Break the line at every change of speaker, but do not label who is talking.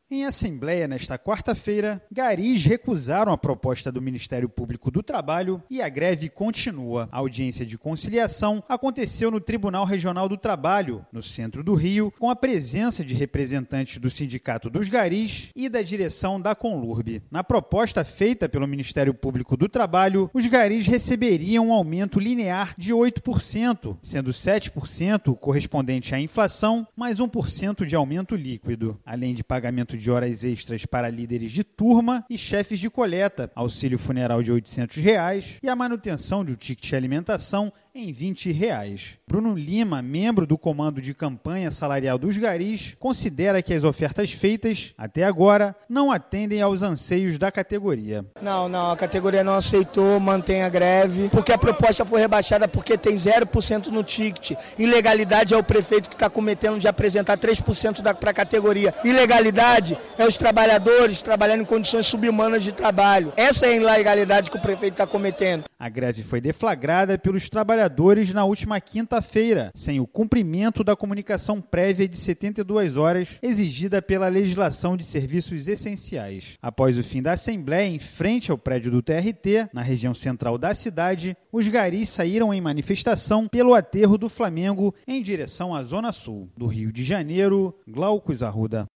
Em assembleia nesta quarta-feira, garis recusaram a proposta do Ministério Público do Trabalho e a greve continua. A audiência de conciliação aconteceu no Tribunal Regional do Trabalho, no centro do Rio, com a presença de representantes do Sindicato dos Garis e da direção da Conlurb. Na proposta feita pelo Ministério Público do Trabalho, os garis receberiam um aumento linear de 8%, sendo 7% correspondente à inflação, mais 1% de aumento líquido, além de pagamento de horas extras para líderes de turma e chefes de coleta, auxílio funeral de R$ 800 e a manutenção do ticket de alimentação em R$ 20. Bruno Lima, membro do comando de campanha salarial dos garis, considera que as ofertas feitas, até agora, não atendem aos anseios da categoria.
Não, a categoria não aceitou, mantém a greve, porque a proposta foi rebaixada porque tem 0% no ticket. Ilegalidade é o prefeito que está cometendo de apresentar 3% para a categoria. Ilegalidade é os trabalhadores trabalhando em condições subhumanas de trabalho. Essa é a ilegalidade que o prefeito está cometendo.
A greve foi deflagrada pelos trabalhadores na última quinta-feira, sem o cumprimento da comunicação prévia de 72 horas exigida pela legislação de serviços essenciais. Após o fim da assembleia em frente ao prédio do TRT, na região central da cidade, os garis saíram em manifestação pelo aterro do Flamengo em direção à Zona Sul. Do Rio de Janeiro, Glaucus Arruda.